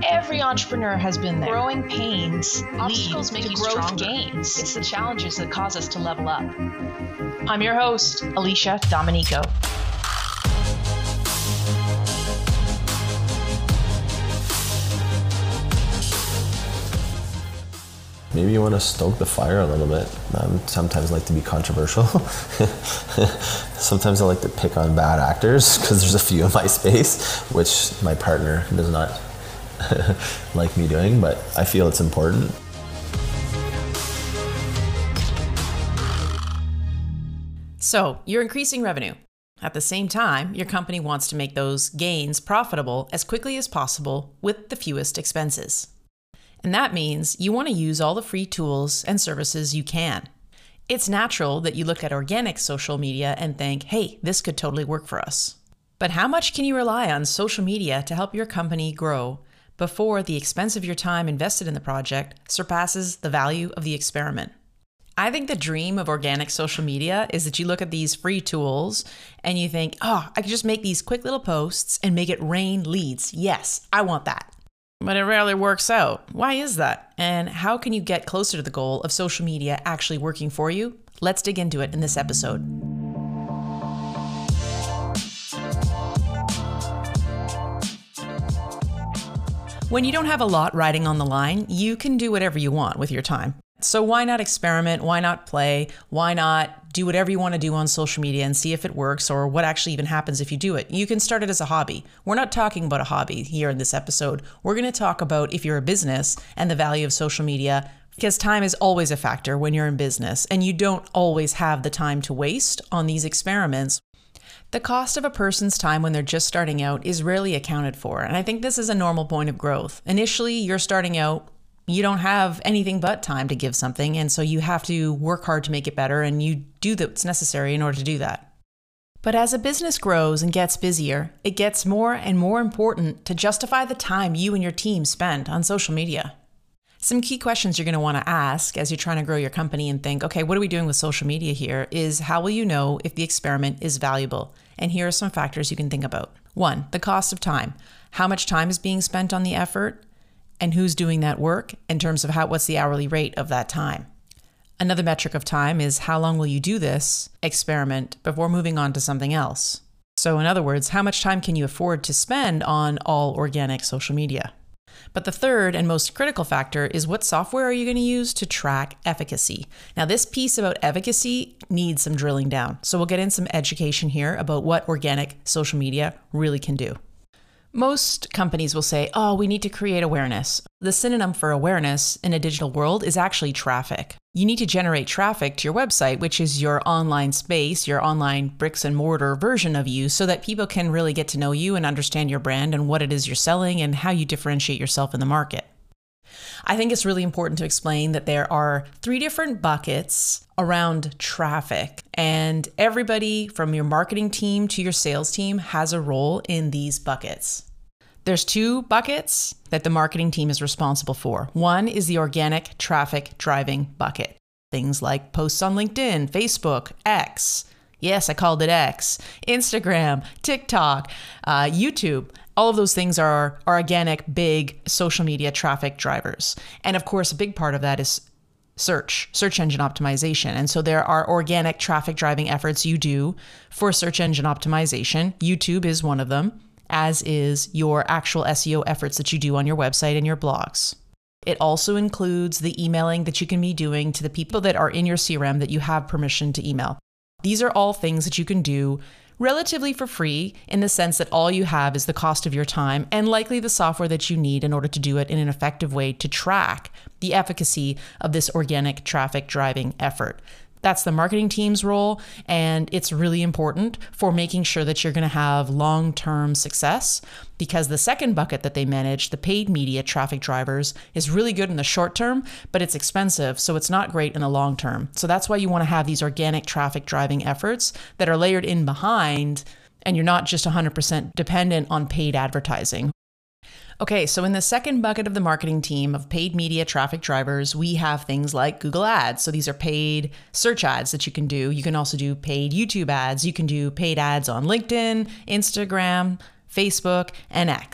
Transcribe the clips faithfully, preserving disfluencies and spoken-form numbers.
Every entrepreneur has been there. Growing pains, obstacles make you growth stronger. gains. It's the challenges that cause us to level up. I'm your host, Alicia Domenico. Maybe you want to stoke the fire a little bit. Um, sometimes I like to be controversial. Sometimes I like to pick on bad actors because there's a few in my space, which my partner does not like me doing, but I feel it's important. So you're increasing revenue. At the same time, your company wants to make those gains profitable as quickly as possible with the fewest expenses. And that means you want to use all the free tools and services you can. It's natural that you look at organic social media and think, hey, this could totally work for us. But how much can you rely on social media to help your company grow before the expense of your time invested in the project surpasses the value of the experiment? I think the dream of organic social media is that you look at these free tools and you think, oh, I could just make these quick little posts and make it rain leads. Yes, I want that. But it rarely works out. Why is that? And how can you get closer to the goal of social media actually working for you? Let's dig into it in this episode. When you don't have a lot riding on the line, you can do whatever you want with your time. So why not experiment? Why not play? Why not do whatever you want to do on social media and see if it works or what actually even happens if you do it? You can start it as a hobby. We're not talking about a hobby here in this episode. We're going to talk about if you're a business and the value of social media, because time is always a factor when you're in business and you don't always have the time to waste on these experiments. The cost of a person's time when they're just starting out is rarely accounted for. And I think this is a normal point of growth. Initially, you're starting out, you don't have anything but time to give something, and so you have to work hard to make it better, and you do what's necessary in order to do that. But as a business grows and gets busier, it gets more and more important to justify the time you and your team spend on social media. Some key questions you're going to want to ask as you're trying to grow your company and think, okay, what are we doing with social media here? Is how will you know if the experiment is valuable? And here are some factors you can think about. One, the cost of time. How much time is being spent on the effort? And who's doing that work in terms of how what's the hourly rate of that time. Another metric of time is how long will you do this experiment before moving on to something else? So in other words, how much time can you afford to spend on all organic social media? But the third and most critical factor is what software are you going to use to track efficacy? Now this piece about efficacy needs some drilling down. So we'll get in some education here about what organic social media really can do. Most companies will say, oh, we need to create awareness. The synonym for awareness in a digital world is actually traffic. You need to generate traffic to your website, which is your online space, your online bricks and mortar version of you, so that people can really get to know you and understand your brand and what it is you're selling and how you differentiate yourself in the market. I think it's really important to explain that there are three different buckets around traffic, and everybody from your marketing team to your sales team has a role in these buckets. There's two buckets that the marketing team is responsible for. One is the organic traffic driving bucket. Things like posts on LinkedIn, Facebook, X. Yes, I called it X. Instagram, TikTok, uh, YouTube. All of those things are, are organic, big social media traffic drivers. And of course, a big part of that is search, search engine optimization. And so there are organic traffic driving efforts you do for search engine optimization. YouTube is one of them, as is your actual S E O efforts that you do on your website and your blogs. It also includes the emailing that you can be doing to the people that are in your C R M that you have permission to email. These are all things that you can do relatively for free in the sense that all you have is the cost of your time and likely the software that you need in order to do it in an effective way to track the efficacy of this organic traffic driving effort. That's the marketing team's role, and it's really important for making sure that you're going to have long-term success, because the second bucket that they manage, the paid media traffic drivers, is really good in the short term, but it's expensive, so it's not great in the long term. So that's why you want to have these organic traffic driving efforts that are layered in behind, and you're not just one hundred percent dependent on paid advertising. Okay, so in the second bucket of the marketing team of paid media traffic drivers, we have things like Google Ads. So these are paid search ads that you can do. You can also do paid YouTube ads. You can do paid ads on LinkedIn, Instagram, Facebook, and X.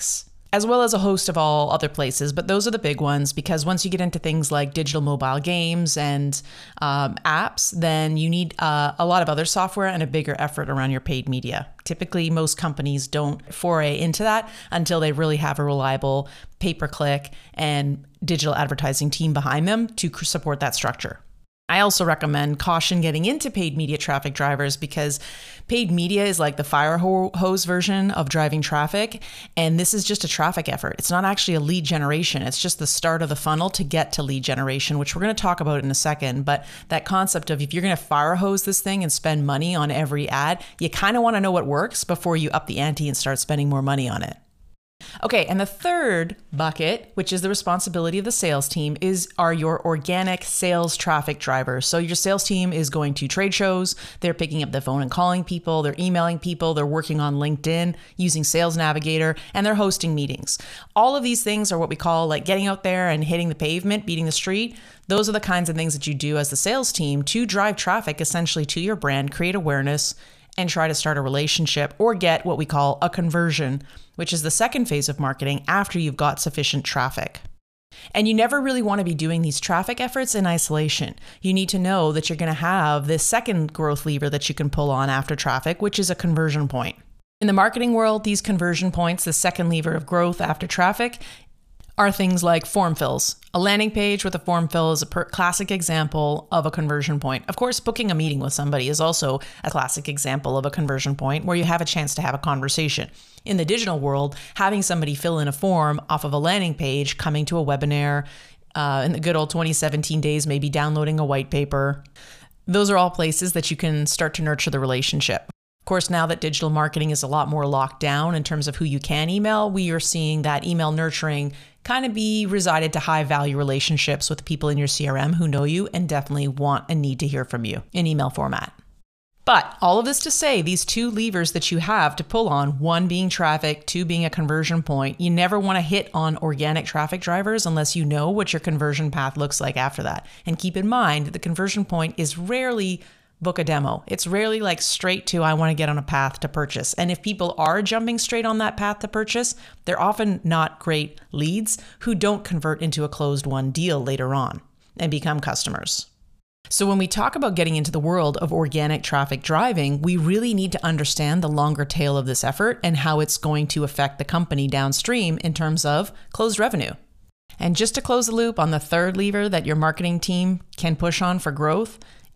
as well as a host of all other places. But those are the big ones, because once you get into things like digital mobile games and um, apps, then you need uh, a lot of other software and a bigger effort around your paid media. Typically, most companies don't foray into that until they really have a reliable pay-per-click and digital advertising team behind them to support that structure. I also recommend caution getting into paid media traffic drivers, because paid media is like the fire hose version of driving traffic. And this is just a traffic effort. It's not actually a lead generation. It's just the start of the funnel to get to lead generation, which we're going to talk about in a second. But that concept of if you're going to fire hose this thing and spend money on every ad, you kind of want to know what works before you up the ante and start spending more money on it. Okay, and the third bucket, which is the responsibility of the sales team, is are your organic sales traffic drivers. So your sales team is going to trade shows, they're picking up the phone and calling people, they're emailing people, they're working on LinkedIn using Sales Navigator, and they're hosting meetings. All of these things are what we call like getting out there and hitting the pavement, beating the street. Those are the kinds of things that you do as the sales team to drive traffic essentially to your brand, create awareness, and try to start a relationship or get what we call a conversion, which is the second phase of marketing after you've got sufficient traffic. And you never really want to be doing these traffic efforts in isolation. You need to know that you're going to have this second growth lever that you can pull on after traffic, which is a conversion point. In the marketing world, these conversion points, the second lever of growth after traffic, are things like form fills. A landing page with a form fill is a per- classic example of a conversion point. Of course, booking a meeting with somebody is also a classic example of a conversion point where you have a chance to have a conversation. In the digital world, having somebody fill in a form off of a landing page, coming to a webinar, uh, in the good old twenty seventeen days, maybe downloading a white paper. Those are all places that you can start to nurture the relationship. Of course, now that digital marketing is a lot more locked down in terms of who you can email, we are seeing that email nurturing kind of be resided to high value relationships with the people in your C R M who know you and definitely want and need to hear from you in email format. But all of this to say, these two levers that you have to pull on, one being traffic, two being a conversion point, you never want to hit on organic traffic drivers unless you know what your conversion path looks like after that. And keep in mind, the conversion point is rarely book a demo. It's rarely like straight to, I want to get on a path to purchase. And if people are jumping straight on that path to purchase, they're often not great leads who don't convert into a closed won deal later on and become customers. So when we talk about getting into the world of organic traffic driving, we really need to understand the longer tail of this effort and how it's going to affect the company downstream in terms of closed revenue. And just to close the loop on the third lever that your marketing team can push on for growth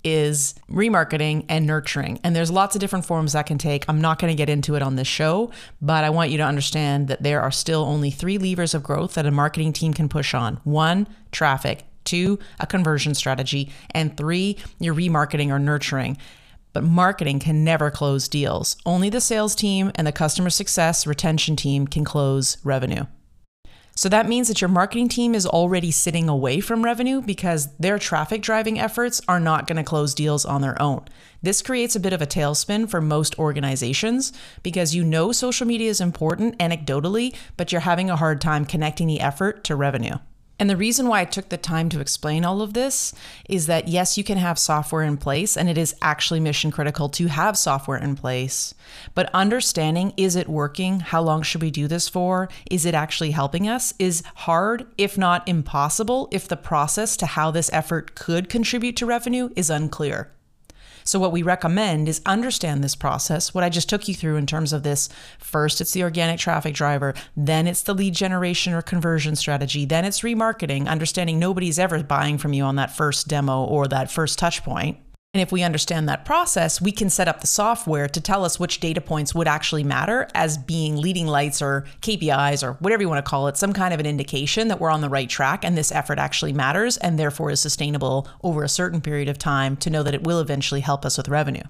is remarketing and nurturing. And there's lots of different forms that can take. I'm not going to get into it on this show, but I want you to understand that there are still only three levers of growth that a marketing team can push on. One, traffic. Two, a conversion strategy. And three, your remarketing or nurturing. But marketing can never close deals. Only the sales team and the customer success retention team can close revenue. So that means that your marketing team is already sitting away from revenue because their traffic driving efforts are not going to close deals on their own. This creates a bit of a tailspin for most organizations because you know social media is important anecdotally, but you're having a hard time connecting the effort to revenue. And the reason why I took the time to explain all of this is that yes, you can have software in place, and it is actually mission critical to have software in place. But understanding, is it working? How long should we do this for? Is it actually helping us? Is hard, if not impossible, if the process to how this effort could contribute to revenue is unclear. So what we recommend is understand this process, what I just took you through in terms of this. First, it's the organic traffic driver. Then it's the lead generation or conversion strategy. Then it's remarketing, understanding nobody's ever buying from you on that first demo or that first touch point. And if we understand that process, we can set up the software to tell us which data points would actually matter as being leading lights or K P Is or whatever you want to call it, some kind of an indication that we're on the right track and this effort actually matters and therefore is sustainable over a certain period of time to know that it will eventually help us with revenue.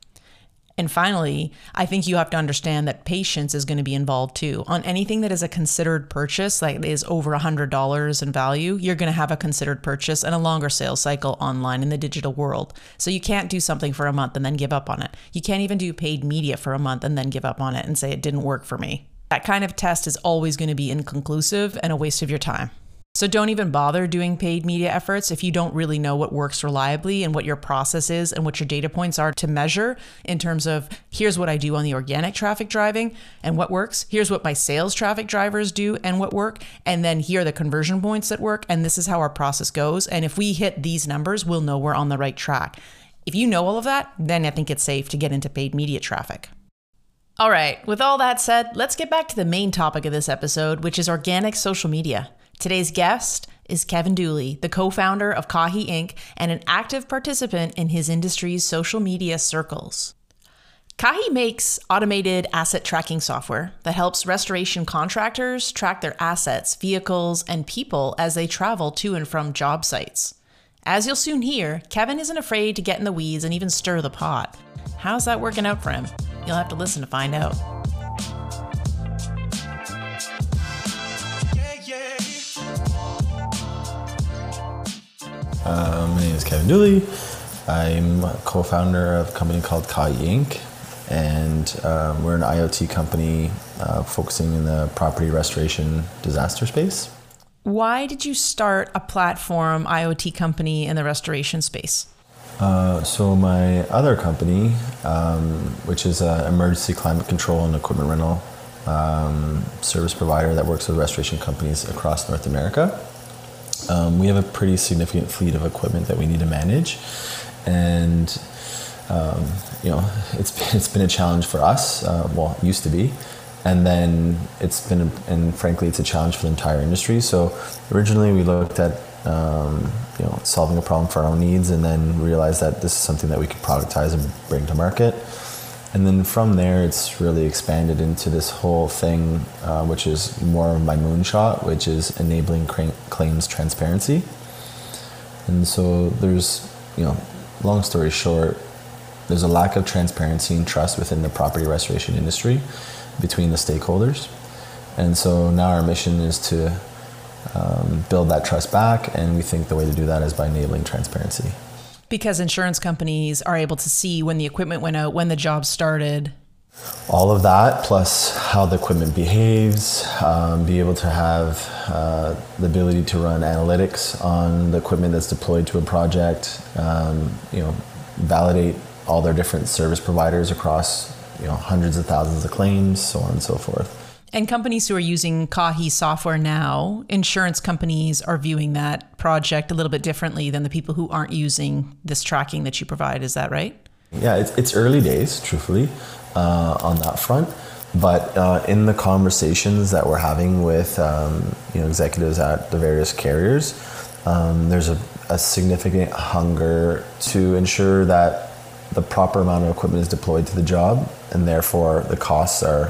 And finally, I think you have to understand that patience is going to be involved too. On anything that is a considered purchase, like is over one hundred dollars in value, you're going to have a considered purchase and a longer sales cycle online in the digital world. So you can't do something for a month and then give up on it. You can't even do paid media for a month and then give up on it and say it didn't work for me. That kind of test is always going to be inconclusive and a waste of your time. So don't even bother doing paid media efforts if you don't really know what works reliably and what your process is and what your data points are to measure in terms of here's what I do on the organic traffic driving and what works. Here's what my sales traffic drivers do and what work. And then here are the conversion points that work. And this is how our process goes. And if we hit these numbers, we'll know we're on the right track. If you know all of that, then I think it's safe to get into paid media traffic. All right, with all that said, let's get back to the main topic of this episode, which is organic social media. Today's guest is Kevin Dooley, the co-founder of Kahi Incorporated and an active participant in his industry's social media circles. Kahi makes automated asset tracking software that helps restoration contractors track their assets, vehicles, and people as they travel to and from job sites. As you'll soon hear, Kevin isn't afraid to get in the weeds and even stir the pot. How's that working out for him? You'll have to listen to find out. Uh, my name is Kevin Dooley. I'm a co-founder of a company called Kahi Incorporated, and um, we're an I O T company uh, focusing in the property restoration disaster space. Why did you start a platform I O T company in the restoration space? Uh, so my other company, um, which is an emergency climate control and equipment rental um, service provider that works with restoration companies across North America. Um, we have a pretty significant fleet of equipment that we need to manage, and um, you know it's been, it's been a challenge for us. Uh, well, it used to be, and then it's been, and frankly, it's a challenge for the entire industry. So originally, we looked at um, you know solving a problem for our own needs, and then realized that this is something that we could productize and bring to market. And then from there, it's really expanded into this whole thing, uh, which is more of my moonshot, which is enabling cra- claims transparency. And so there's, you know, long story short, there's a lack of transparency and trust within the property restoration industry between the stakeholders. And so now our mission is to um, build that trust back, and we think the way to do that is by enabling transparency. Because insurance companies are able to see when the equipment went out, when the job started. All of that, plus how the equipment behaves, um, be able to have uh, the ability to run analytics on the equipment that's deployed to a project, um, you know, validate all their different service providers across, you know, hundreds of thousands of claims, so on and so forth. And companies who are using Kahi software now, insurance companies are viewing that project a little bit differently than the people who aren't using this tracking that you provide. Is that right? Yeah, it's, it's early days, truthfully, uh, on that front. But uh, in the conversations that we're having with um, you know executives at the various carriers, um, there's a, a significant hunger to ensure that the proper amount of equipment is deployed to the job, and therefore the costs are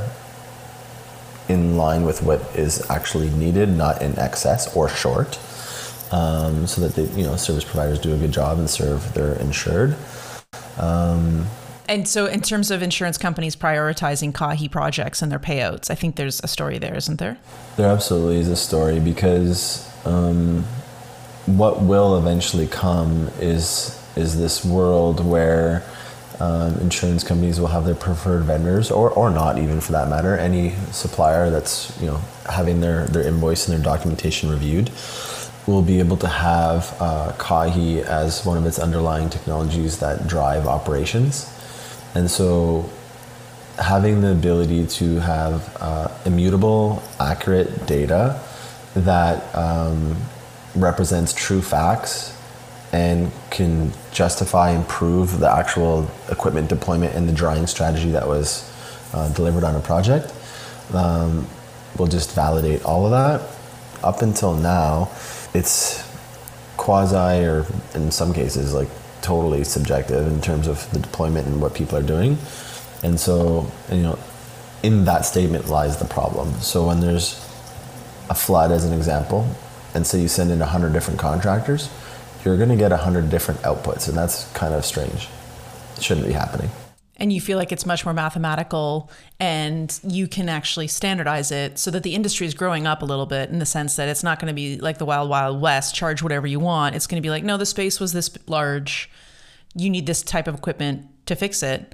in line with what is actually needed, not in excess or short, um, so that the you know service providers do a good job and serve their insured. Um, and so in terms of insurance companies prioritizing Kahi projects and their payouts, I think there's a story there, isn't there? There absolutely is a story, because um, what will eventually come is is this world where Um, insurance companies will have their preferred vendors, or, or not even for that matter, any supplier that's you know having their, their invoice and their documentation reviewed will be able to have uh, Kahi as one of its underlying technologies that drive operations. And so having the ability to have uh, immutable, accurate data that um, represents true facts and can justify and prove the actual equipment deployment and the drying strategy that was uh, delivered on a project, um, will just validate all of that. Up until now, it's quasi, or in some cases, like totally subjective in terms of the deployment and what people are doing. And so, you know, in that statement lies the problem. So when there's a flood, as an example, and say you send in one hundred different contractors, you're going to get one hundred different outputs, and that's kind of strange. It shouldn't be happening. And you feel like it's much more mathematical, and you can actually standardize it so that the industry is growing up a little bit, in the sense that it's not going to be like the wild, wild west, charge whatever you want. It's going to be like, no, the space was this large. You need this type of equipment to fix it.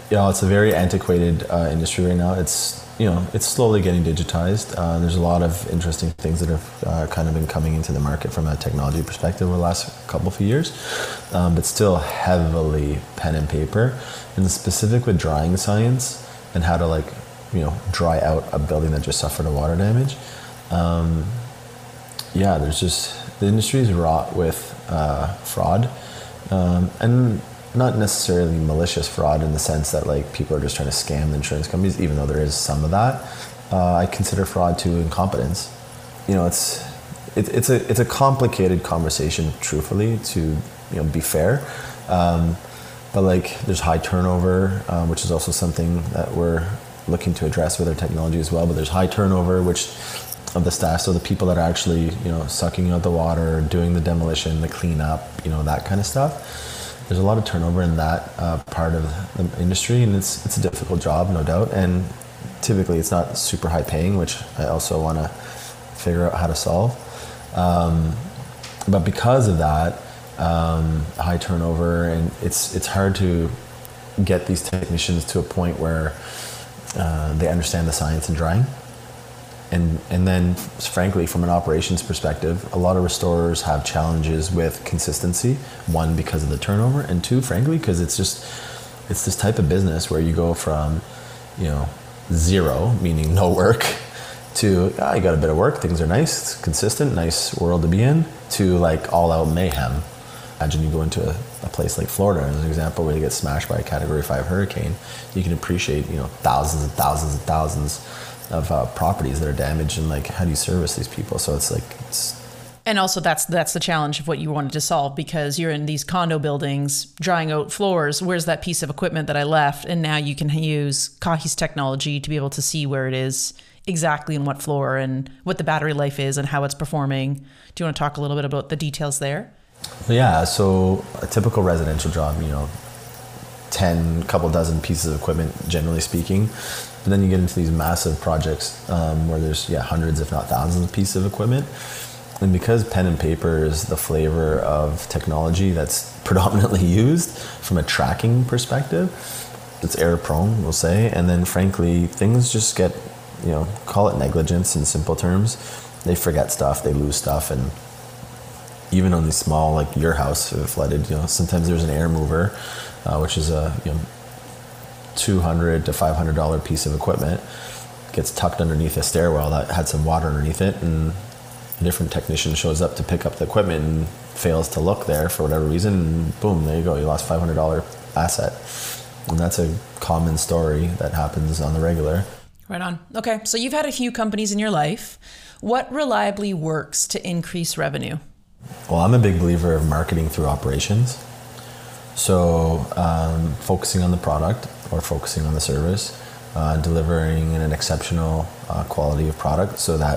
you know, it's a very antiquated uh, industry right now. It's, you know, it's slowly getting digitized. Uh, there's a lot of interesting things that have uh, kind of been coming into the market from a technology perspective over the last couple of years, um, but still heavily pen and paper, and specific with drying science and how to, like, you know, dry out a building that just suffered a water damage. Um, yeah, there's just, the industry is wrought with uh, fraud, um, and not necessarily malicious fraud in the sense that, like, people are just trying to scam the insurance companies, even though there is some of that. Uh, I consider fraud to incompetence. You know, it's it, it's a it's a complicated conversation, truthfully, to, you know, be fair. Um, but like, there's high turnover, um, which is also something that we're looking to address with our technology as well. But there's high turnover, which of the staff, so the people that are actually, you know, sucking out the water, doing the demolition, the cleanup, you know, that kind of stuff. There's a lot of turnover in that uh, part of the industry, and it's it's a difficult job, no doubt. And typically, it's not super high paying, which I also want to figure out how to solve. Um, but because of that, um, high turnover, and it's it's hard to get these technicians to a point where uh, they understand the science in drying. And and then, frankly, from an operations perspective, a lot of restorers have challenges with consistency. One, because of the turnover, and two, frankly, because it's just it's this type of business where you go from, you know, zero, meaning no work, to ah, you got a bit of work, things are nice, it's consistent, nice world to be in, to like all out mayhem. Imagine you go into a, a place like Florida, as an example, where you get smashed by a Category Five hurricane. You can appreciate, you know, thousands and thousands and thousands of uh, properties that are damaged, and like, how do you service these people? So it's like, it's and also that's that's the challenge of what you wanted to solve, because you're in these condo buildings drying out floors. Where's that piece of equipment that I left? And now you can use Kahi's technology to be able to see where it is exactly and what floor and what the battery life is and how it's performing. Do you want to talk a little bit about the details there? Yeah, so a typical residential job, you know, ten, couple dozen pieces of equipment, generally speaking. But then you get into these massive projects um, where there's, yeah, hundreds, if not thousands of pieces of equipment. And because pen and paper is the flavor of technology that's predominantly used from a tracking perspective, it's error prone, we'll say. And then frankly, things just get, you know, call it negligence in simple terms. They forget stuff, they lose stuff. And even on these small, like your house flooded, you know, sometimes there's an air mover, uh, which is a, you know, two hundred to five hundred dollar piece of equipment, gets tucked underneath a stairwell that had some water underneath it, and a different technician shows up to pick up the equipment and fails to look there for whatever reason, and boom, there you go, you lost five hundred dollar asset. And that's a common story that happens on the regular. Right on. Okay, so you've had a few companies in your life. What reliably works to increase revenue? Well, I'm a big believer of marketing through operations. So um, focusing on the product or focusing on the service, uh, delivering an exceptional uh, quality of product so that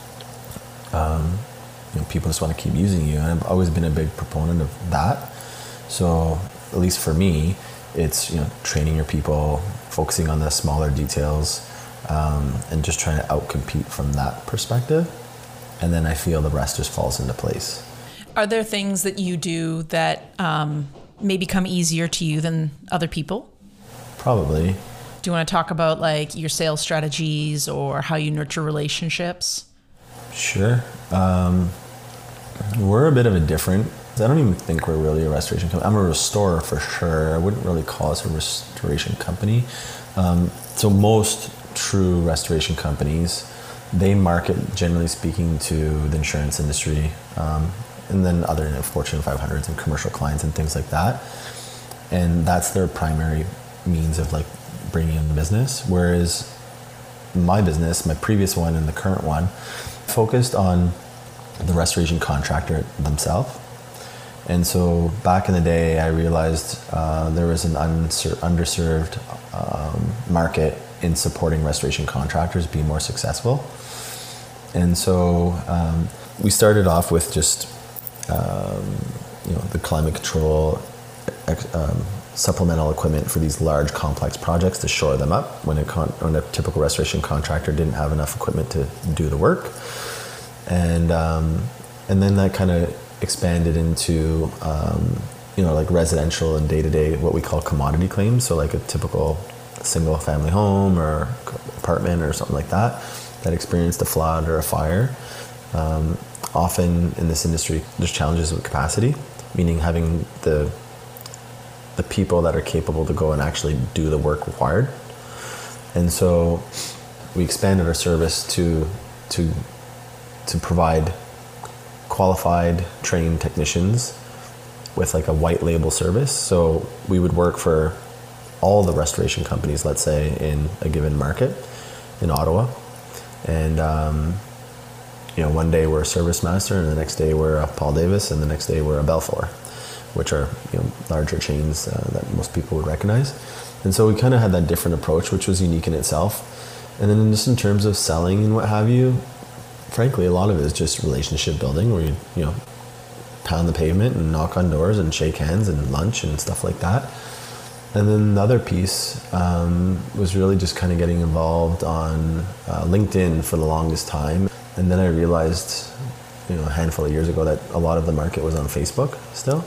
um, you know, people just want to keep using you. And I've always been a big proponent of that. So at least for me, it's, you know, training your people, focusing on the smaller details, um, and just trying to outcompete from that perspective. And then I feel the rest just falls into place. Are there things that you do that um, may become easier to you than other people? Probably. Do you want to talk about like your sales strategies or how you nurture relationships? Sure. Um, we're a bit of a different, I don't even think we're really a restoration company. I'm a restorer for sure. I wouldn't really call us a restoration company. Um, so most true restoration companies, they market, generally speaking, to the insurance industry, um, and then other you know, Fortune five hundreds and commercial clients and things like that. And that's their primary means of like bringing in the business. Whereas my business, my previous one and the current one, focused on the restoration contractor themselves. And so back in the day, I realized uh, there was an unser- underserved um, market in supporting restoration contractors be more successful. And so um, we started off with just um, you know the climate control um, supplemental equipment for these large complex projects to shore them up when a, con- when a typical restoration contractor didn't have enough equipment to do the work. And um, and then that kind of expanded into um, you know, like residential and day-to-day, what we call commodity claims. So like a typical single family home or apartment or something like that, that experienced a flood or a fire. Um, often in this industry, there's challenges with capacity, meaning having the the people that are capable to go and actually do the work required. And so we expanded our service to to to provide qualified, trained technicians with like a white label service. So we would work for all the restoration companies, let's say, in a given market in Ottawa. And, um, you know, one day we're a Service Master, and the next day we're a Paul Davis, and the next day we're a Belfour, which are, you know, larger chains uh, that most people would recognize. And so we kind of had that different approach, which was unique in itself. And then just in terms of selling and what have you, frankly, a lot of it is just relationship building, where you, you know, pound the pavement and knock on doors and shake hands and lunch and stuff like that. And then the other piece um, was really just kind of getting involved on uh, LinkedIn for the longest time. And then I realized, you know, a handful of years ago that a lot of the market was on Facebook still.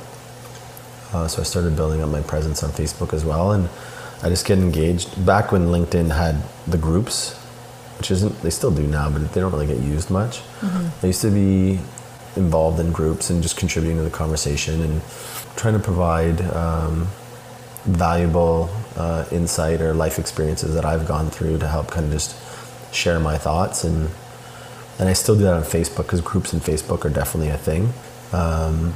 Uh, so I started building up my presence on Facebook as well. And I just get engaged. Back when LinkedIn had the groups, which isn't, they still do now, but they don't really get used much. Mm-hmm. I used to be involved in groups and just contributing to the conversation and trying to provide um, valuable uh, insight or life experiences that I've gone through to help kind of just share my thoughts. And and I still do that on Facebook, because groups in Facebook are definitely a thing. Um,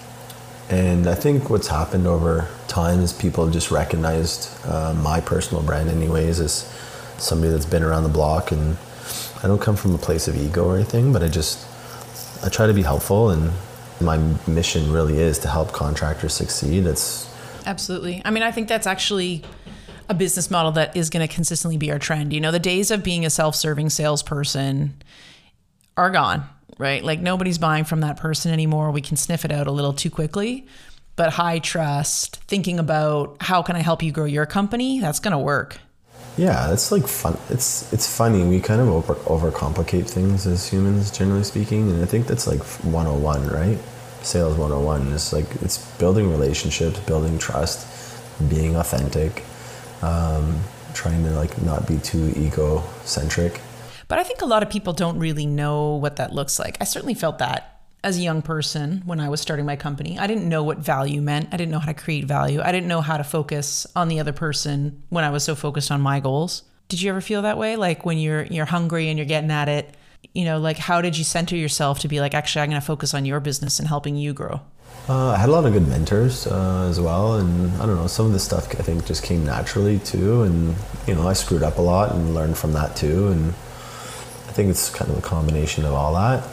and I think what's happened over time is people just recognized uh, my personal brand anyways as somebody that's been around the block. And I don't come from a place of ego or anything, but I just, I try to be helpful, and my mission really is to help contractors succeed. It's Absolutely. I mean, I think that's actually a business model that is going to consistently be our trend. You know, the days of being a self-serving salesperson are gone, right? Like, nobody's buying from that person anymore. We can sniff it out a little too quickly. But high trust, thinking about how can I help you grow your company, that's going to work. Yeah, it's like fun. It's it's funny. We kind of over overcomplicate things as humans, generally speaking, and I think that's like one oh one, right? Sales one oh one is like, it's building relationships, building trust, being authentic, um, trying to like not be too egocentric. But I think a lot of people don't really know what that looks like. I certainly felt that as a young person when I was starting my company. I didn't know what value meant. I didn't know how to create value. I didn't know how to focus on the other person when I was so focused on my goals. Did you ever feel that way? Like when you're you're hungry and you're getting at it, you know, like how did you center yourself to be like, actually, I'm going to focus on your business and helping you grow? Uh, I had a lot of good mentors uh, as well. And I don't know, some of this stuff I think just came naturally too. And, you know, I screwed up a lot and learned from that too. And I think it's kind of a combination of all that.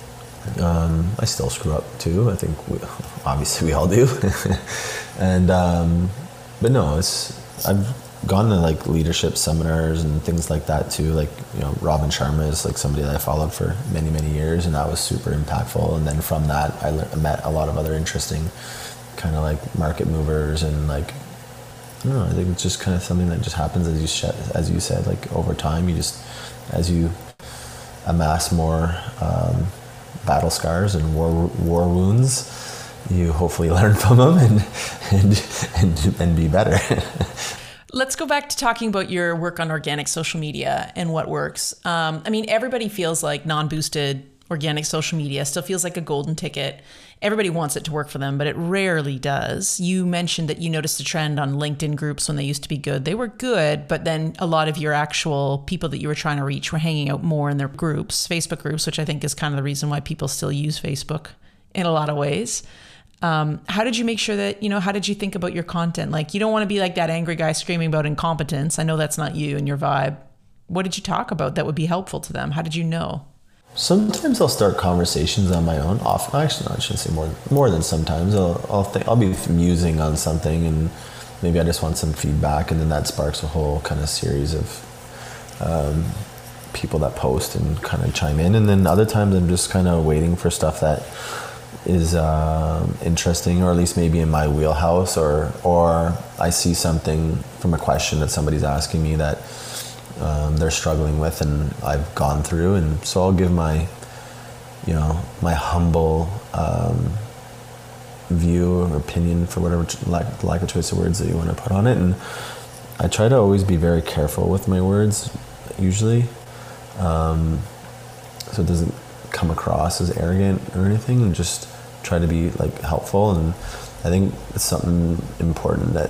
Um, I still screw up too. I think we, obviously we all do. and, um, but no, it's, I've gone to like leadership seminars and things like that too. Like, you know, Robin Sharma is like somebody that I followed for many, many years, and that was super impactful. And then from that, I le- met a lot of other interesting kind of like market movers, and like, I don't know, I think it's just kind of something that just happens as you sh- as you said, like over time, you just, as you amass more, um, battle scars and war war wounds, you hopefully learn from them and and and, and be better. Let's go back to talking about your work on organic social media and what works. Um, I mean, everybody feels like non-boosted organic social media still feels like a golden ticket. Everybody wants it to work for them, but it rarely does. You mentioned that you noticed a trend on LinkedIn groups when they used to be good. They were good, but then a lot of your actual people that you were trying to reach were hanging out more in their groups, Facebook groups, which I think is kind of the reason why people still use Facebook in a lot of ways. Um, how did you make sure that, you know, how did you think about your content? Like, you don't want to be like that angry guy screaming about incompetence. I know that's not you and your vibe. What did you talk about that would be helpful to them? How did you know? Sometimes I'll start conversations on my own. Often, actually, no, I shouldn't say more. More than sometimes. I'll I'll, think, I'll be musing on something, and maybe I just want some feedback, and then that sparks a whole kind of series of um, people that post and kind of chime in. And then other times, I'm just kind of waiting for stuff that is uh, interesting, or at least maybe in my wheelhouse, or or I see something from a question that somebody's asking me that Um, they're struggling with, and I've gone through, and so I'll give my, you know, my humble um, view or opinion, for whatever lack, lack of choice of words that you want to put on it. And I try to always be very careful with my words, usually, um, so it doesn't come across as arrogant or anything, and just try to be like helpful. And I think it's something important that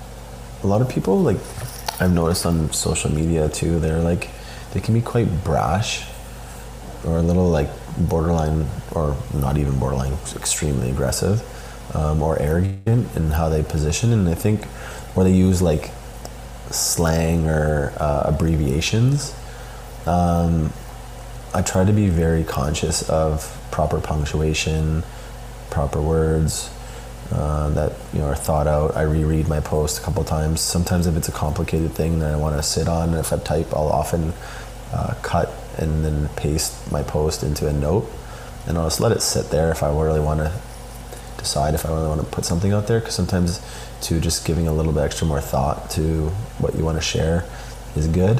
a lot of people, like I've noticed on social media too, they're like, they can be quite brash or a little like borderline, or not even borderline, extremely aggressive, um, or arrogant in how they position. And I think where they use like slang or uh, abbreviations, um, I try to be very conscious of proper punctuation, proper words uh, that you know are thought out. I reread my post a couple of times. Sometimes if it's a complicated thing that I want to sit on, if I type, I'll often uh, cut and then paste my post into a note, and I'll just let it sit there if I really want to decide if I really want to put something out there, because sometimes to just giving a little bit extra more thought to what you want to share is good.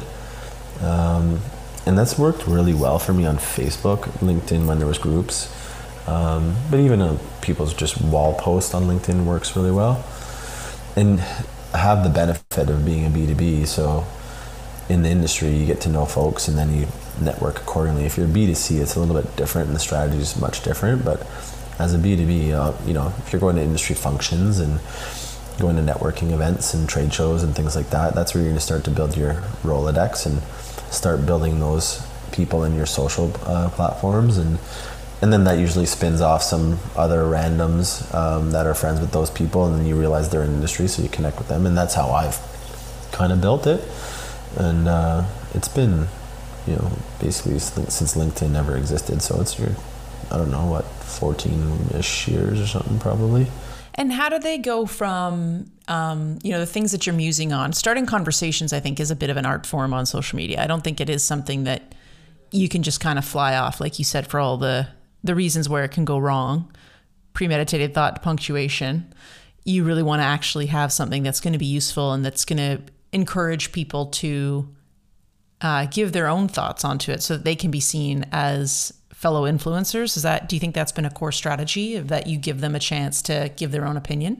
Um, and that's worked really well for me on Facebook, LinkedIn when there was groups, um, but even uh, people's just wall post on LinkedIn works really well. And I have the benefit of being a B two B, so in the industry you get to know folks and then you network accordingly. If you're B two C, it's a little bit different and the strategy is much different, but as a B two B, uh, you know, if you're going to industry functions and going to networking events and trade shows and things like that, that's where you're going to start to build your Rolodex and start building those people in your social uh, platforms, and and then that usually spins off some other randoms um, that are friends with those people, and then you realize they're in industry, so you connect with them, and that's how I've kind of built it. And uh, it's been, you know, basically since LinkedIn never existed, so it's your, I don't know, what, fourteen-ish years or something probably. And how do they go from, um, you know, the things that you're musing on? Starting conversations, I think, is a bit of an art form on social media. I don't think it is something that you can just kind of fly off, like you said, for all the, the reasons where it can go wrong. Premeditated thought, punctuation. You really want to actually have something that's going to be useful and that's going to encourage people to uh, give their own thoughts onto it so that they can be seen as fellow influencers. Is that, do you think that's been a core strategy, of that you give them a chance to give their own opinion?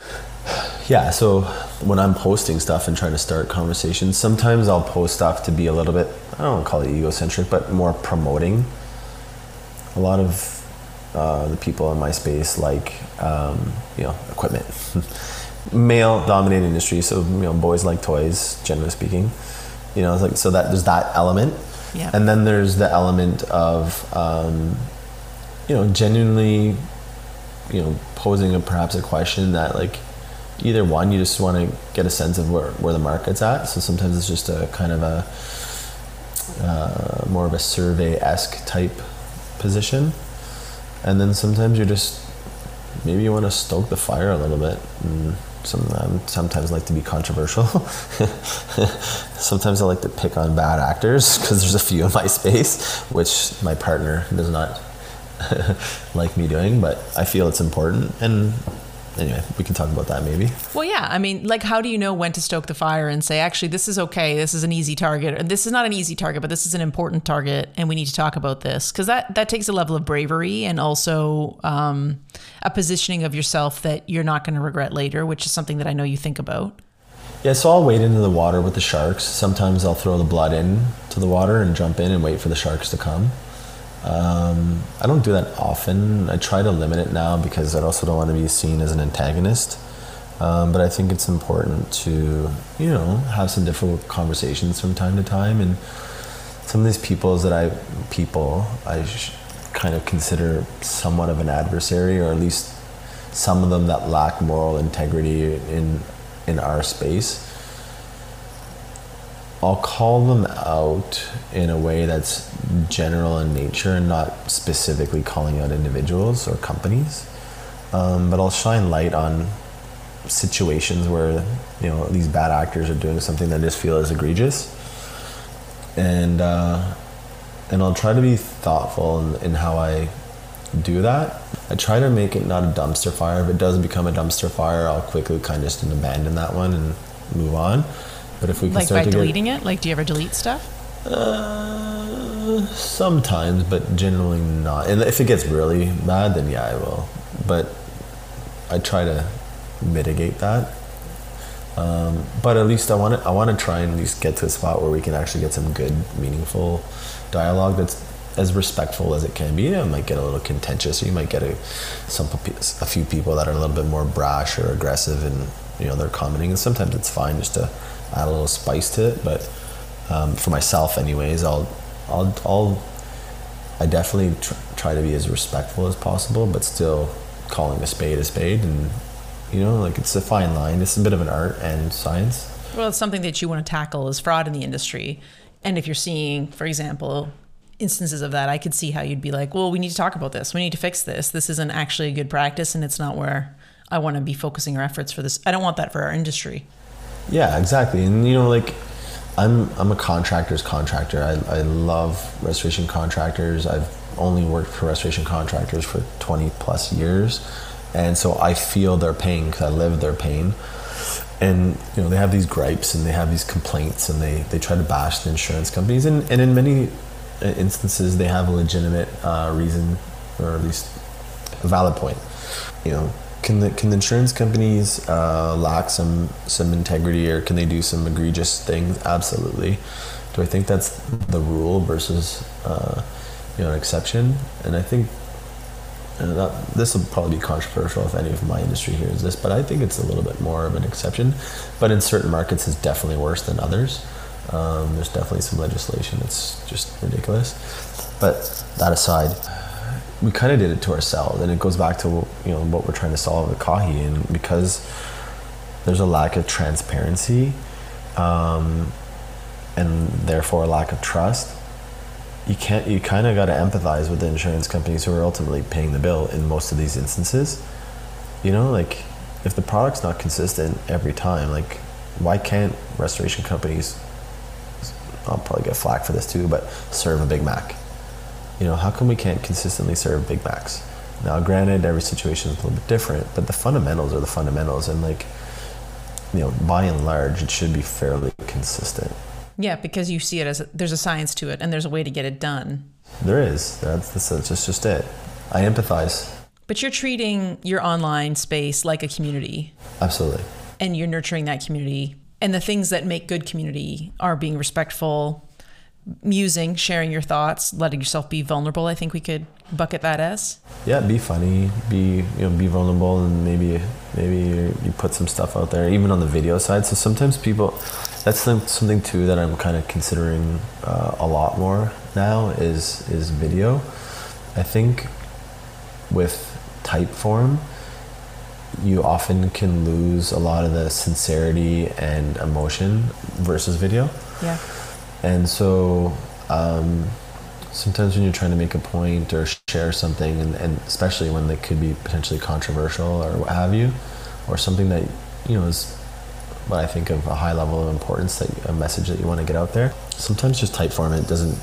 Yeah, so when I'm posting stuff and trying to start conversations, sometimes I'll post stuff to be a little bit, I don't want to call it egocentric, but more promoting. A lot of uh, the people in my space like, um, you know, equipment. Male dominated industry, so you know, boys like toys, generally speaking. You know, it's like, so that there's that element. Yeah. And then there's the element of, um, you know, genuinely, you know, posing a, perhaps a question that, like, either one, you just want to get a sense of where, where the market's at. So sometimes it's just a kind of a, uh, more of a survey-esque type position. And then sometimes you're just, maybe you want to stoke the fire a little bit. And some, um, sometimes like to be controversial. Sometimes I like to pick on bad actors, because there's a few in my space, which my partner does not like me doing, but I feel it's important. And anyway, we can talk about that maybe. Well, yeah. I mean, like, how do you know when to stoke the fire and say, actually, this is okay, this is an easy target, or this is not an easy target, but this is an important target, and we need to talk about this? Because that, that takes a level of bravery, and also um, a positioning of yourself that you're not going to regret later, which is something that I know you think about. Yeah, so I'll wade into the water with the sharks. Sometimes I'll throw the blood in to the water and jump in and wait for the sharks to come. Um, I don't do that often. I try to limit it now because I also don't want to be seen as an antagonist. Um, but I think it's important to, you know, have some difficult conversations from time to time. And some of these peoples that I, people, I sh- kind of consider somewhat of an adversary, or at least some of them that lack moral integrity in in our space, I'll call them out in a way that's general in nature and not specifically calling out individuals or companies. Um, but I'll shine light on situations where, you know, these bad actors are doing something that I just feel is egregious. And uh, and I'll try to be thoughtful in, in how I do that. I try to make it not a dumpster fire. If it does become a dumpster fire, I'll quickly kind of just abandon that one and move on. But if we can like start by to deleting get, it, like, do you ever delete stuff? Uh, sometimes, but generally not. And if it gets really bad, then yeah, I will. But I try to mitigate that. Um, but at least I want to I want to try and at least get to a spot where we can actually get some good, meaningful dialogue that's as respectful as it can be. It might get a little contentious. You might get a some a few people that are a little bit more brash or aggressive, and you know they're commenting. And sometimes it's fine just to add a little spice to it. But um, for myself, anyways, I'll I'll I'll I definitely tr- try to be as respectful as possible, but still calling a spade a spade. And you know, like it's a fine line. It's a bit of an art and science. Well, it's something that you want to tackle is fraud in the industry. And if you're seeing, for example, instances of that, I could see how you'd be like, well, we need to talk about this. We need to fix this. This isn't actually a good practice, and it's not where I want to be focusing our efforts for this. I don't want that for our industry. Yeah, exactly. And you know, like I'm I'm a contractor's contractor. I, I love restoration contractors. I've only worked for restoration contractors for twenty plus years. And so I feel their pain because I live their pain. And you know, they have these gripes and they have these complaints, and they, they try to bash the insurance companies. And, and in many instances, they have a legitimate uh, reason, or at least a valid point. You know, can the can the insurance companies uh, lack some some integrity, or can they do some egregious things? Absolutely. Do I think that's the rule versus uh, you know an exception? And I think. And that, this will probably be controversial if any of my industry hears this, but I think it's a little bit more of an exception. But in certain markets, it's definitely worse than others. Um, there's definitely some legislation that's just ridiculous. But that aside, we kind of did it to ourselves, and it goes back to you know what we're trying to solve at Kahi. And because there's a lack of transparency, um, and therefore a lack of trust. You can't. You kind of got to empathize with the insurance companies who are ultimately paying the bill in most of these instances. You know, like if the product's not consistent every time, like why can't restoration companies? I'll probably get flack for this too, but serve a Big Mac. You know, how come we can't consistently serve Big Macs? Now, granted, every situation is a little bit different, but the fundamentals are the fundamentals, and like you know, by and large, it should be fairly consistent. Yeah, because you see it as a, there's a science to it, and there's a way to get it done. There is. That's, that's, that's just, just it. I empathize. But you're treating your online space like a community. Absolutely. And you're nurturing that community. And the things that make good community are being respectful, musing, sharing your thoughts, letting yourself be vulnerable. I think we could bucket that as. Yeah, be funny, be you know, be vulnerable, and maybe maybe you put some stuff out there, even on the video side. So sometimes people, that's something too that I'm kind of considering uh, a lot more now is is video. I think with type form, you often can lose a lot of the sincerity and emotion versus video. Yeah. And so um, sometimes when you're trying to make a point or share something, and, and especially when they could be potentially controversial or what have you, or something that, you know, is what I think of a high level of importance, that a message that you want to get out there, sometimes just type format doesn't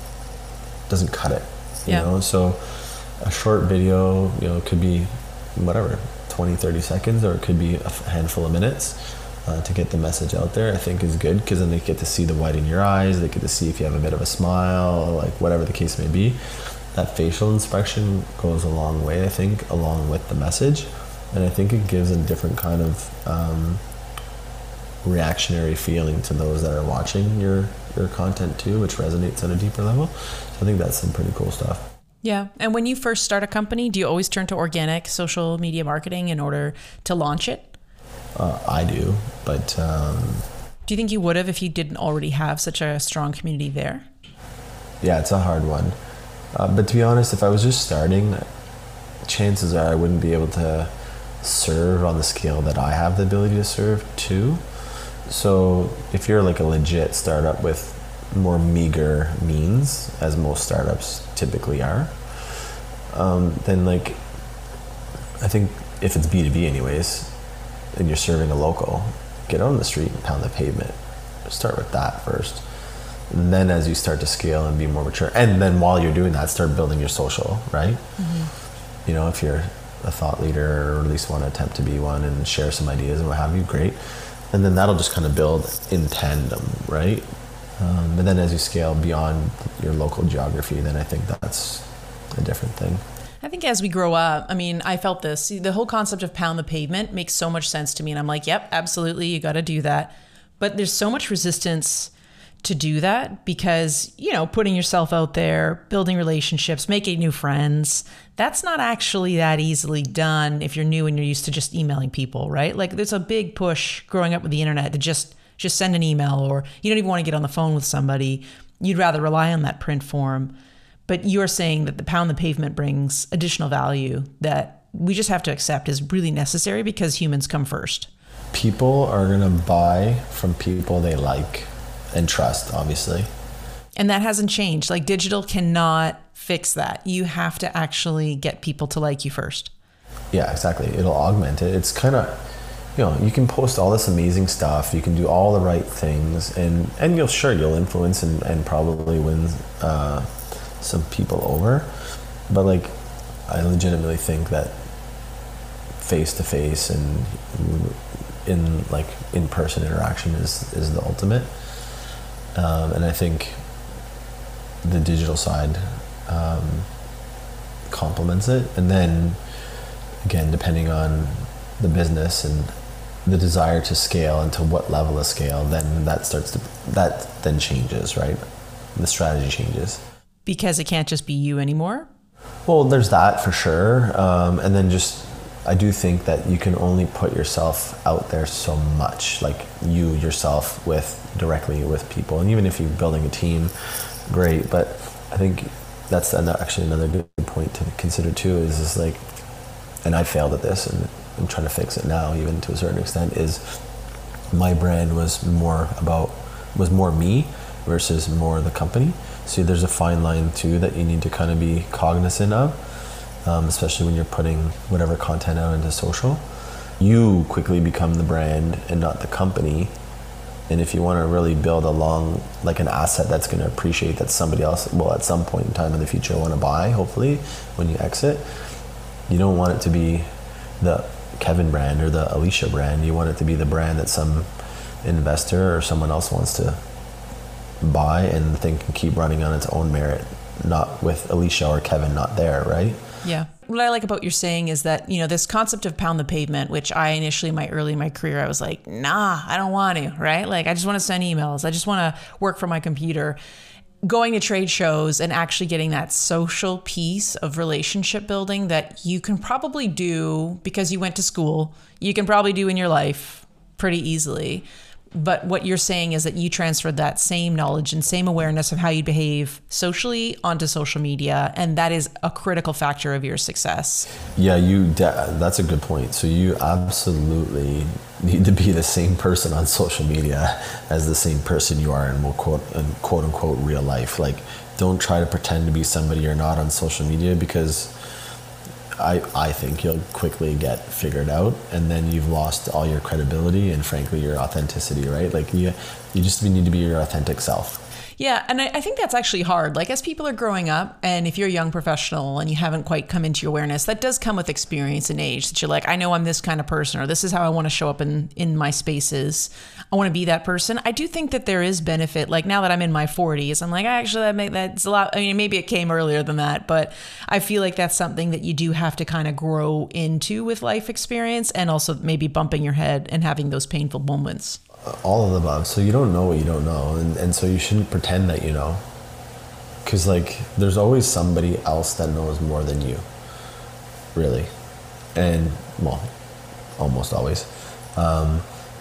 doesn't cut it, you yeah. know? So a short video, you know, could be whatever, twenty, thirty seconds, or it could be a handful of minutes. Uh, to get the message out there, I think is good, because then they get to see the white in your eyes, they get to see if you have a bit of a smile, or like whatever the case may be. That facial inspection goes a long way, I think, along with the message, and I think it gives a different kind of um, reactionary feeling to those that are watching your your content too, which resonates at a deeper level. So I think that's some pretty cool stuff. Yeah. And when you first start a company, do you always turn to organic social media marketing in order to launch it? Uh, I do, but... Um, do you think you would have if you didn't already have such a strong community there? Yeah, it's a hard one. Uh, but to be honest, if I was just starting, chances are I wouldn't be able to serve on the scale that I have the ability to serve too. So if you're like a legit startup with more meager means, as most startups typically are, um, then like, I think if it's B two B anyways, and you're serving a local, get on the street and pound the pavement. Start with that first. And then as you start to scale and be more mature, and then while you're doing that, start building your social, right? Mm-hmm. You know, if you're a thought leader, or at least want to attempt to be one and share some ideas and what have you, great. And then that'll just kind of build in tandem, right? Um, but then as you scale beyond your local geography, then I think that's a different thing. I think as we grow up, I mean, I felt this. The whole concept of pound the pavement makes so much sense to me. And I'm like, yep, absolutely, you got to do that. But there's so much resistance to do that because, you know, putting yourself out there, building relationships, making new friends, that's not actually that easily done if you're new and you're used to just emailing people, right? Like there's a big push growing up with the internet to just just send an email, or you don't even want to get on the phone with somebody. You'd rather rely on that print form. But you're saying that the pound the pavement brings additional value that we just have to accept is really necessary because humans come first. People are going to buy from people they like and trust, obviously. And that hasn't changed. Like digital cannot fix that. You have to actually get people to like you first. Yeah, exactly. It'll augment it. It's kind of, you know, you can post all this amazing stuff. You can do all the right things, and, and you'll sure you'll influence and, and probably win uh, some people over. But like, I legitimately think that face to face and in like in-person interaction is, is the ultimate. Um, and I think the digital side um, complements it. And then again, depending on the business and the desire to scale and to what level of scale, then that starts to, that then changes, right? The strategy changes. Because it can't just be you anymore? Well, there's that for sure. Um, and then just, I do think that you can only put yourself out there so much, like you yourself with directly with people. And even if you're building a team, great. But I think that's actually another good point to consider too, is is like, and I failed at this and I'm trying to fix it now, even to a certain extent, is my brand was more about, was more me versus more the company. So there's a fine line too that you need to kind of be cognizant of. Um, especially when you're putting whatever content out into social. You quickly become the brand and not the company. And if you want to really build a long, like an asset that's going to appreciate that somebody else will at some point in time in the future want to buy, hopefully, when you exit, you don't want it to be the Kevin brand or the Alicia brand. You want it to be the brand that some investor or someone else wants to buy and think can keep running on its own merit, not with Alicia or Kevin not there, right? Yeah. What I like about what you're saying is that, you know, this concept of pound the pavement, which I initially, in my early in my career, I was like, nah, I don't want to, right? Like, I just want to send emails. I just want to work from my computer. Going to trade shows and actually getting that social piece of relationship building that you can probably do because you went to school, you can probably do in your life pretty easily. But what you're saying is that you transferred that same knowledge and same awareness of how you behave socially onto social media. And that is a critical factor of your success. Yeah, you. De- that's a good point. So you absolutely need to be the same person on social media as the same person you are in quote, in quote unquote real life. Like, don't try to pretend to be somebody you're not on social media, because I, I think you'll quickly get figured out, and then you've lost all your credibility and frankly your authenticity, right? Like you, you just need to be your authentic self. Yeah, and I, I think that's actually hard. Like, as people are growing up, and if you're a young professional and you haven't quite come into your awareness, that does come with experience and age, that you're like, I know I'm this kind of person, or this is how I want to show up in, in my spaces. I want to be that person. I do think that there is benefit. Like, now that I'm in my forties, I'm like, actually, that make, that's a lot. I mean, maybe it came earlier than that, but I feel like that's something that you do have to kind of grow into with life experience, and also maybe bumping your head and having those painful moments. All of the above. So you don't know what you don't know, and, and so you shouldn't pretend that you know, because like there's always somebody else that knows more than you, really, and well, almost always. Um,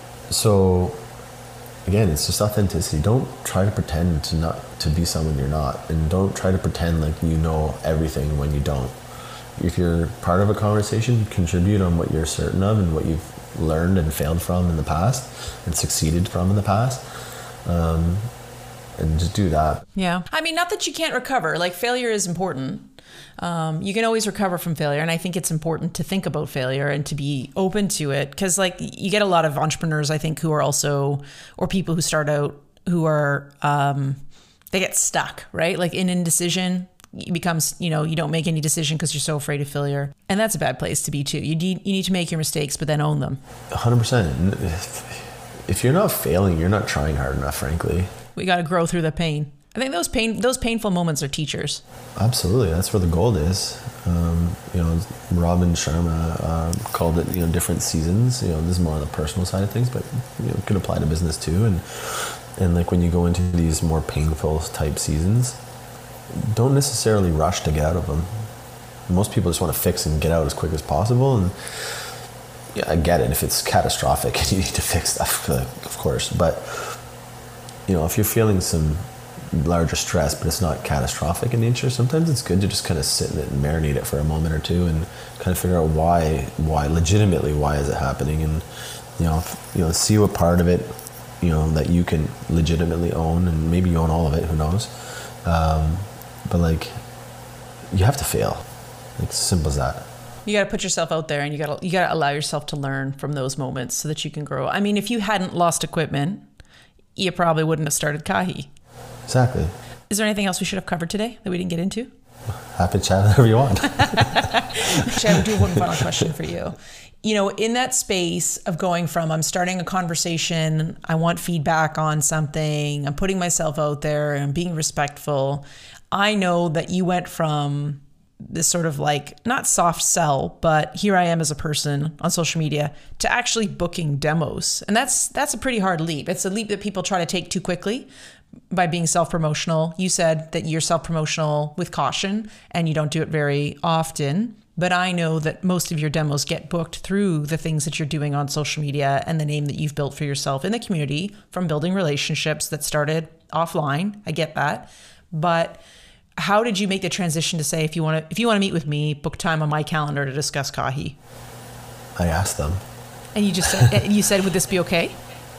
so again, it's just authenticity. Don't try to pretend to not to be someone you're not, and don't try to pretend like you know everything when you don't. If you're part of a conversation, contribute on what you're certain of and what you've learned and failed from in the past and succeeded from in the past, um, and just do that. Yeah. I mean, not that you can't recover. Like, failure is important. Um, you can always recover from failure. And I think it's important to think about failure and to be open to it. Because like, you get a lot of entrepreneurs, I think, who are also, or people who start out who are, um, they get stuck, right? Like in indecision. It becomes, you know, you don't make any decision because you're so afraid of failure. And that's a bad place to be too. You need, you need to make your mistakes, but then own them. one hundred percent. If you're not failing, you're not trying hard enough, frankly. We got to grow through the pain. I think those pain, those painful moments are teachers. Absolutely, that's where the gold is. Um, you know, Robin Sharma uh, called it, you know, different seasons. You know, this is more on the personal side of things, but you know, it could apply to business too. And and like when you go into these more painful type seasons, don't necessarily rush to get out of them. Most people just want to fix and get out as quick as possible. And yeah, I get it if it's catastrophic and you need to fix stuff, of course. But you know, if you're feeling some larger stress, but it's not catastrophic in nature, sometimes it's good to just kind of sit in it and marinate it for a moment or two and kind of figure out why, why legitimately, why is it happening? And, you know, you know, see what part of it, you know, that you can legitimately own, and maybe you own all of it, who knows? Um, but like, you have to fail. Like, simple as that. You got to put yourself out there, and you got to, you got to allow yourself to learn from those moments so that you can grow. I mean, if you hadn't lost equipment, you probably wouldn't have started Kahi. Exactly. Is there anything else we should have covered today that we didn't get into? Happy to chat whatever you want. Actually, I would do one final question for you. You know, in that space of going from I'm starting a conversation, I want feedback on something, I'm putting myself out there and I'm being respectful. I know that you went from this sort of like, not soft sell, but here I am as a person on social media, to actually booking demos. And that's that's a pretty hard leap. It's a leap that people try to take too quickly by being self-promotional. You said that you're self-promotional with caution and you don't do it very often. But I know that most of your demos get booked through the things that you're doing on social media and the name that you've built for yourself in the community from building relationships that started offline. I get that. But how did you make the transition to say, if you want to, if you want to meet with me, book time on my calendar to discuss Kahi? I asked them. And you just said, you said, would this be okay?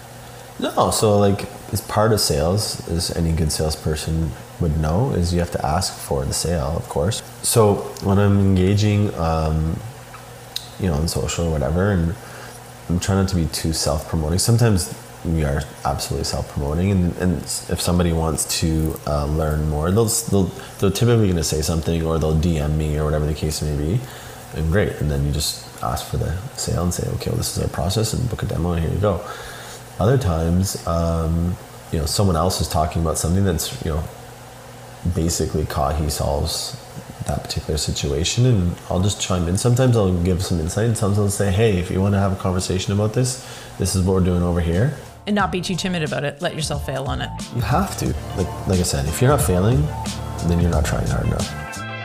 No, so like, as part of sales, as any good salesperson would know, is you have to ask for the sale, of course. So when I'm engaging, um, you know, on social or whatever, and I'm trying not to be too self-promoting. Sometimes we are absolutely self-promoting, and, and if somebody wants to uh, learn more, they'll, they'll they're typically going to say something, or they'll D M me or whatever the case may be, and great. And then you just ask for the sale and say, okay, well, this is our process, and book a demo, and here you go. Other times, um, you know, someone else is talking about something that's, you know, basically Kahi solves that particular situation, and I'll just chime in. Sometimes I'll give some insight, and sometimes I'll say, hey, if you want to have a conversation about this, this is what we're doing over here. And not be too timid about it. Let yourself fail on it. You have to. Like, like I said, if you're not failing, then you're not trying hard enough.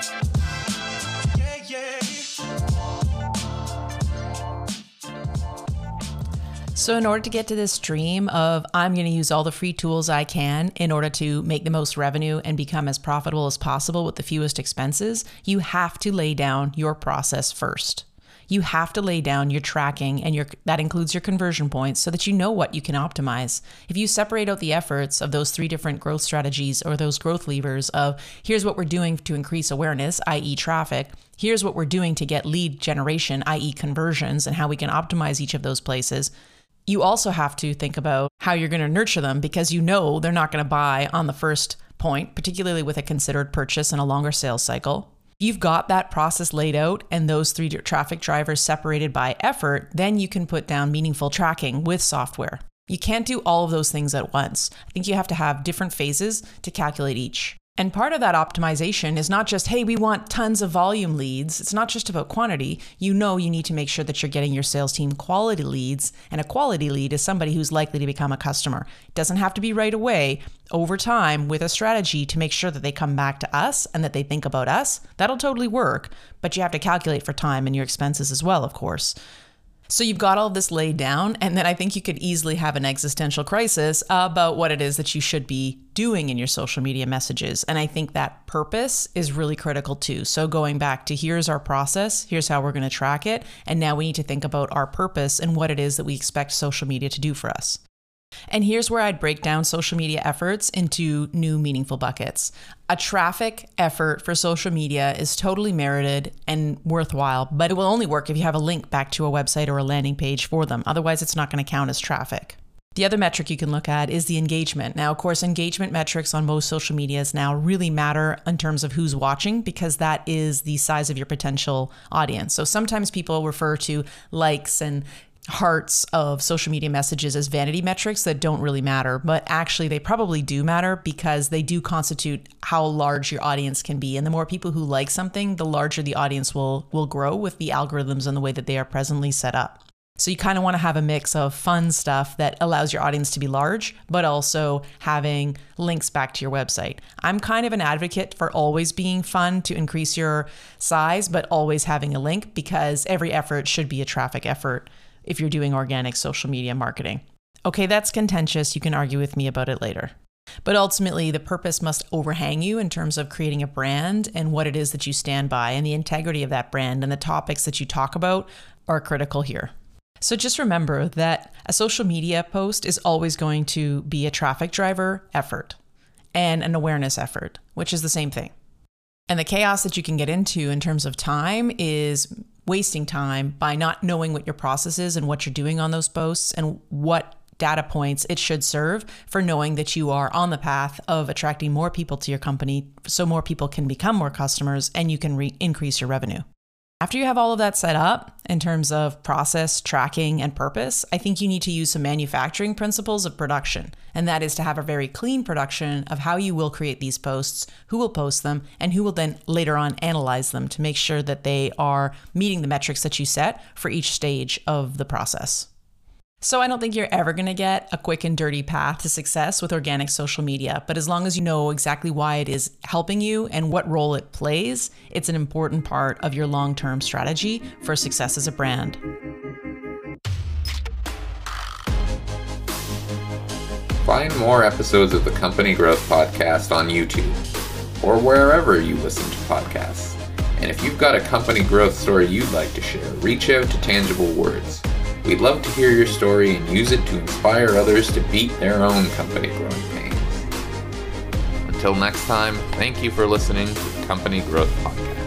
So in order to get to this dream of I'm going to use all the free tools I can in order to make the most revenue and become as profitable as possible with the fewest expenses, you have to lay down your process first. You have to lay down your tracking, and your that includes your conversion points, so that you know what you can optimize. If you separate out the efforts of those three different growth strategies, or those growth levers of here's what we're doing to increase awareness, that is traffic, here's what we're doing to get lead generation, that is conversions, and how we can optimize each of those places, you also have to think about how you're going to nurture them, because you know they're not going to buy on the first point, particularly with a considered purchase and a longer sales cycle. You've got that process laid out and those three traffic drivers separated by effort, then you can put down meaningful tracking with software. You can't do all of those things at once. I think you have to have different phases to calculate each. And part of that optimization is not just, hey, we want tons of volume leads. It's not just about quantity. You know you need to make sure that you're getting your sales team quality leads, and a quality lead is somebody who's likely to become a customer. It doesn't have to be right away. Over time, with a strategy to make sure that they come back to us and that they think about us, that'll totally work, but you have to calculate for time and your expenses as well, of course. So you've got all of this laid down, and then I think you could easily have an existential crisis about what it is that you should be doing in your social media messages. And I think that purpose is really critical too. So going back to here's our process, here's how we're going to track it, and now we need to think about our purpose and what it is that we expect social media to do for us. And here's where I'd break down social media efforts into new meaningful buckets. A traffic effort for social media is totally merited and worthwhile, but it will only work if you have a link back to a website or a landing page for them. Otherwise, it's not going to count as traffic. The other metric you can look at is the engagement. Now, of course, engagement metrics on most social medias now really matter in terms of who's watching, because that is the size of your potential audience. So sometimes people refer to likes and hearts of social media messages as vanity metrics that don't really matter, but actually they probably do matter because they do constitute how large your audience can be. And the more people who like something, the larger the audience will will grow with the algorithms and the way that they are presently set up. So you kind of want to have a mix of fun stuff that allows your audience to be large, but also having links back to your website. I'm kind of an advocate for always being fun to increase your size, but always having a link, because every effort should be a traffic effort if you're doing organic social media marketing. Okay, that's contentious. You can argue with me about it later. But ultimately, the purpose must overhang you in terms of creating a brand and what it is that you stand by, and the integrity of that brand and the topics that you talk about are critical here. So just remember that a social media post is always going to be a traffic driver effort and an awareness effort, which is the same thing. And the chaos that you can get into in terms of time is wasting time by not knowing what your process is and what you're doing on those posts and what data points it should serve for knowing that you are on the path of attracting more people to your company so more people can become more customers and you can re- increase your revenue. After you have all of that set up in terms of process, tracking, and purpose, I think you need to use some manufacturing principles of production. And that is to have a very clean production of how you will create these posts, who will post them, and who will then later on analyze them to make sure that they are meeting the metrics that you set for each stage of the process. So I don't think you're ever going to get a quick and dirty path to success with organic social media, but as long as you know exactly why it is helping you and what role it plays, it's an important part of your long-term strategy for success as a brand. Find more episodes of the Company Growth Podcast on YouTube or wherever you listen to podcasts. And if you've got a company growth story you'd like to share, reach out to Tangible Words. We'd love to hear your story and use it to inspire others to beat their own company growing pains. Until next time, thank you for listening to the Company Growth Podcast.